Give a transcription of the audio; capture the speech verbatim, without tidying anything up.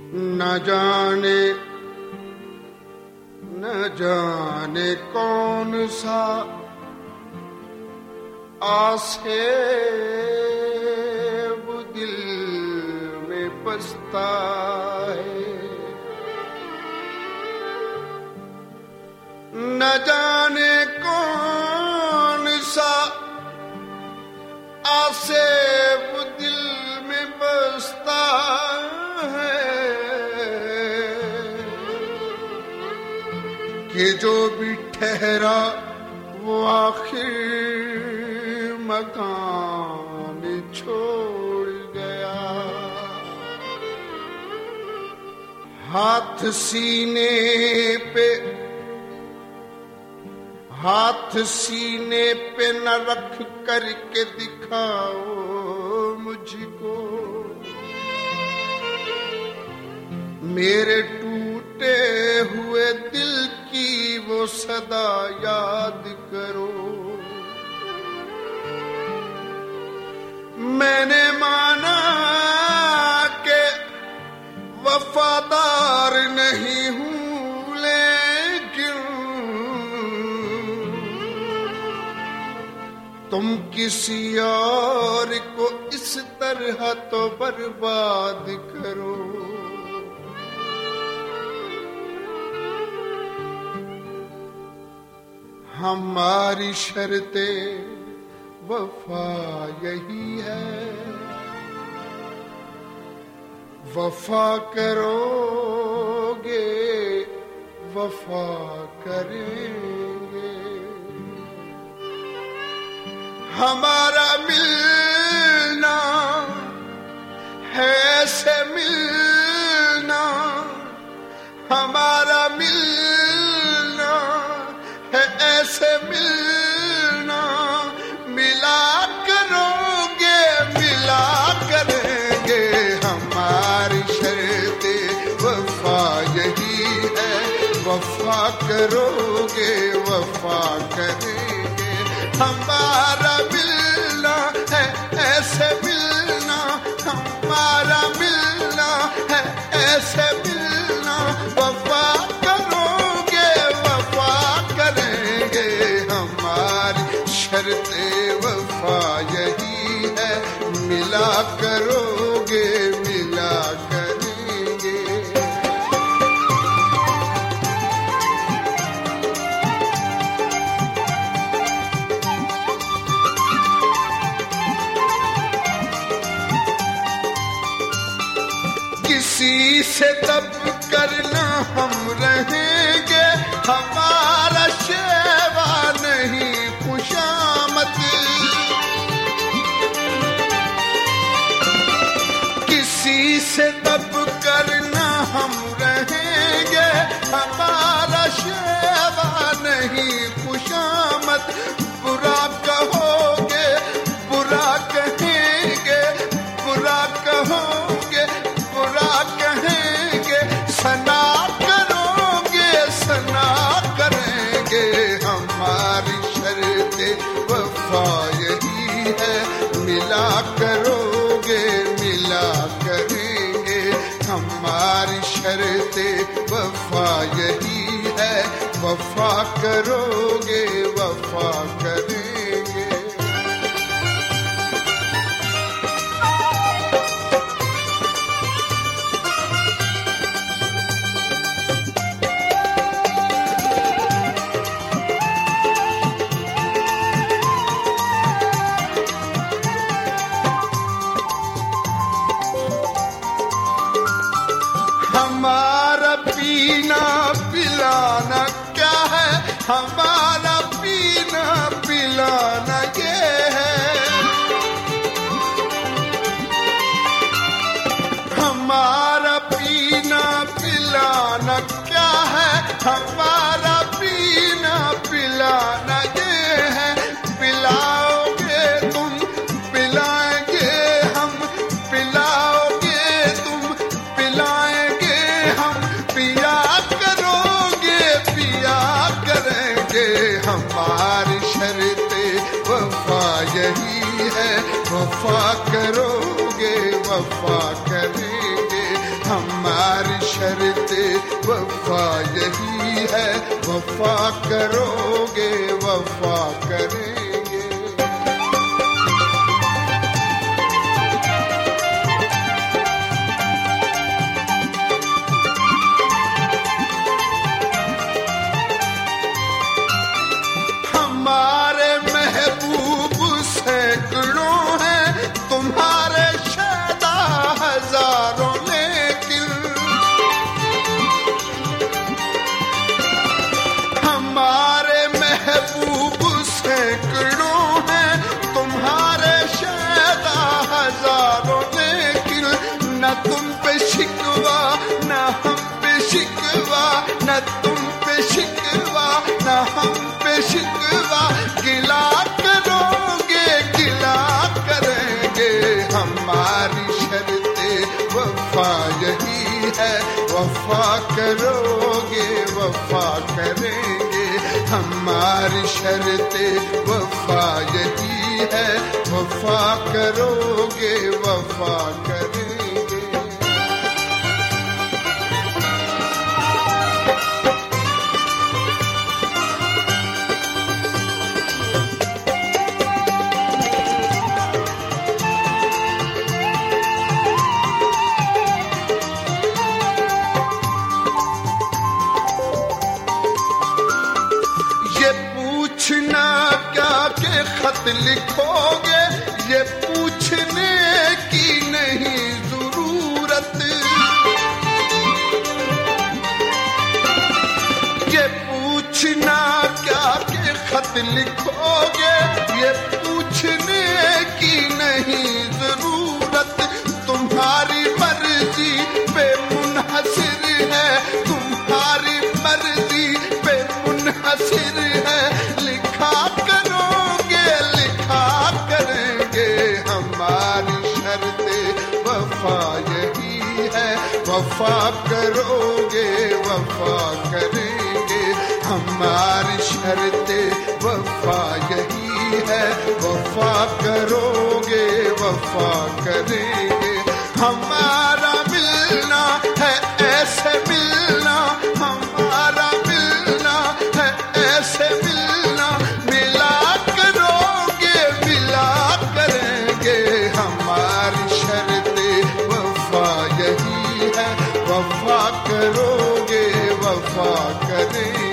न जाने न जाने कौन सा आसे वो दिल में बसता है, न जाने कौन सा आसे वो दिल में बसता है, कि जो भी ठहरा वो आखिर मकान छोड़ गया। हाथ सीने पे हाथ सीने पे न रख करके दिखाओ मुझको, मेरे टूटे हुए दिल की वो सदा याद करो। मैंने माना कि वफादार नहीं हूं, लेकिन तुम किसी और को इस तरह तो बर्बाद करो। हमारी शर्ते वफा यही है, वफा करोगे वफा करेंगे। हमारा मिलना है ऐसे मिलना, हमारा मिलना है ऐसे मिलना, मिला करोगे मिला करेंगे। हमारी शर्ते वफा यही है, वफा करोगे वफा करेंगे। हमारा मिलना है ऐसे मिलना, हमारा मिलना है ऐसे मिलना, वफा करोगे वफा करेंगे। हमारी शर्ते वफा यही है, मिला करोगे मिला करेंगे। किसी से दब करना हम रहेंगे, हमारा शेवा नहीं खुशामद। किसी से दब करना हम रहेंगे, हमारा शेवा नहीं खुशामद। बुरा कहोगे बुरा कहेंगे, बुरा कहोगे बुरा कहेंगे, सना करोगे सना करेंगे। हमारी शर्ते वफा यही है, मिला करोगे मिला करेंगे। हमारी शर्ते वफा यही है, वफा करोगे वफा करेंगे। हमारा पीना पिलाना क्या है, हमारा पीना पिलाना ये है। हमारा पीना पिलाना क्या है, हमारा पीना पिलाना ये है। पिलाओगे तुम पिलाएंगे हम, पिलाओगे तुम पिलाएंगे हम, पिया करोगे पिया करेंगे। हमारी शर्ते वफा यही है, वफा करोगे वफा करेंगे। हमारी शर्त वफा यही है, वफा करोगे वफा करेंगे। हमारे महबूब सैकड़ों हैं, तुम्हारे शैदा हजारों, लेकिन हमारे महबूब सैकड़ों हैं, तुम्हारे शैदा हजारों, लेकिन न तुम पे शिकवा न हम पे शिकवा, न तुम पे शिकवा न हम पे शिकवा, गिला करोगे गिला करेंगे। हमारी शर्ते वफा यही है, वफा करोगे वफा करेंगे। हमारी शर्ते वफा यही है, वफा करोगे वफा करेंगे। पूछना क्या के खत लिखोगे, ये पूछने की नहीं जरूरत, ये पूछना क्या के खत लिखोगे, ये पूछने की नहीं जरूरत। तुम्हारी मर्जी पे मुनहसिर है, तुम्हारी मर्जी पे मुनहसिर है, लिखा करोगे लिखा करेंगे। हमारी शर्ते वफा यही है, वफा करोगे वफा करेंगे। हमारी शर्ते वफा यही है, वफा करोगे वफा करेंगे। हमारा मिलना है ऐसे मिलना, हमारा मिलना है ऐसे मिलना, मिला करोगे मिला करेंगे। हमारी शर्ते वफा यही है, वफा करोगे वफा करेंगे।